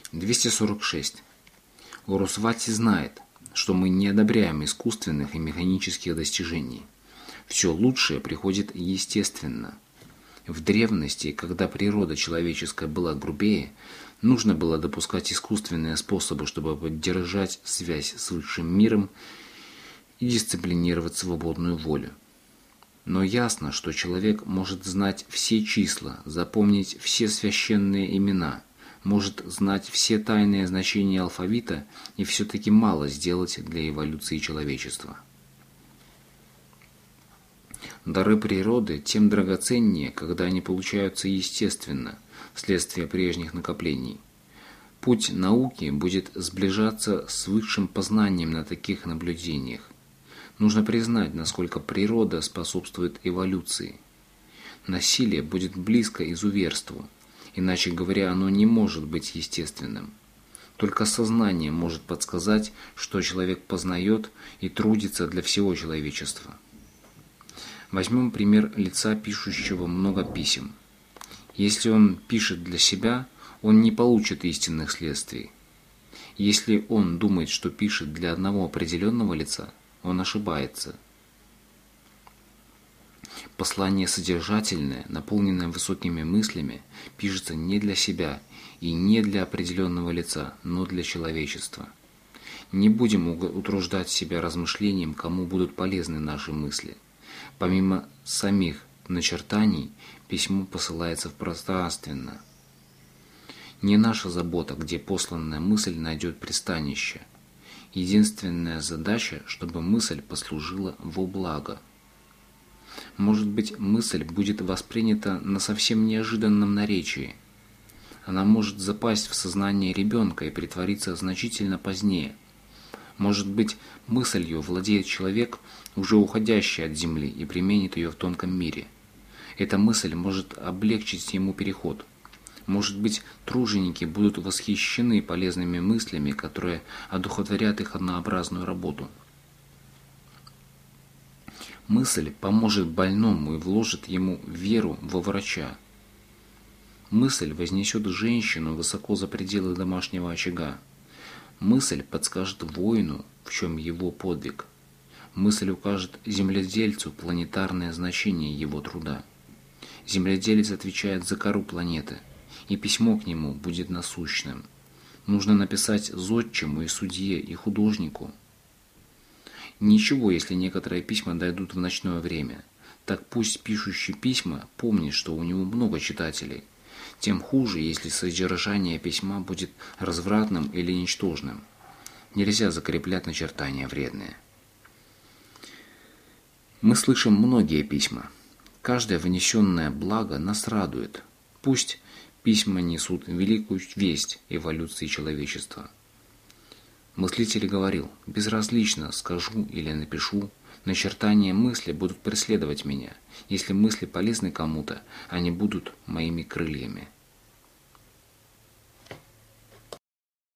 246. Урусвати знает, что мы не одобряем искусственных и механических достижений. Все лучшее приходит естественно. В древности, когда природа человеческая была грубее, нужно было допускать искусственные способы, чтобы поддержать связь с высшим миром и дисциплинировать свободную волю. Но ясно, что человек может знать все числа, запомнить все священные имена, может знать все тайные значения алфавита и все-таки мало сделать для эволюции человечества. Дары природы тем драгоценнее, когда они получаются естественно, вследствие прежних накоплений. Путь науки будет сближаться с высшим познанием на таких наблюдениях. Нужно признать, насколько природа способствует эволюции. Насилие будет близко изуверству, иначе говоря, оно не может быть естественным. Только сознание может подсказать, что человек познает и трудится для всего человечества. Возьмем пример лица, пишущего много писем. Если он пишет для себя, он не получит истинных следствий. Если он думает, что пишет для одного определенного лица, он ошибается. Послание содержательное, наполненное высокими мыслями, пишется не для себя и не для определенного лица, но для человечества. Не будем утруждать себя размышлением, кому будут полезны наши мысли. Помимо самих начертаний, письмо посылается пространственно. Не наша забота, где посланная мысль найдет пристанище. Единственная задача, чтобы мысль послужила во благо. Может быть, мысль будет воспринята на совсем неожиданном наречии. Она может запасть в сознание ребенка и притвориться значительно позднее. Может быть, мыслью владеет человек, уже уходящий от земли, и применит ее в тонком мире. Эта мысль может облегчить ему переход. Может быть, труженики будут восхищены полезными мыслями, которые одухотворят их однообразную работу. Мысль поможет больному и вложит ему веру во врача. Мысль вознесет женщину высоко за пределы домашнего очага. Мысль подскажет воину, в чем его подвиг. Мысль укажет земледельцу планетарное значение его труда. Земледелец отвечает за кору планеты, и письмо к нему будет насущным. Нужно написать зодчему и судье, и художнику. Ничего, если некоторые письма дойдут в ночное время. Так пусть пишущий письма помнит, что у него много читателей. Тем хуже, если содержание письма будет развратным или ничтожным. Нельзя закреплять начертания вредные. Мы слышим многие письма. Каждое внесенное благо нас радует. Пусть письма несут великую весть эволюции человечества. Мыслитель говорил: безразлично, скажу или напишу, начертания мысли будут преследовать меня. Если мысли полезны кому-то, они будут моими крыльями.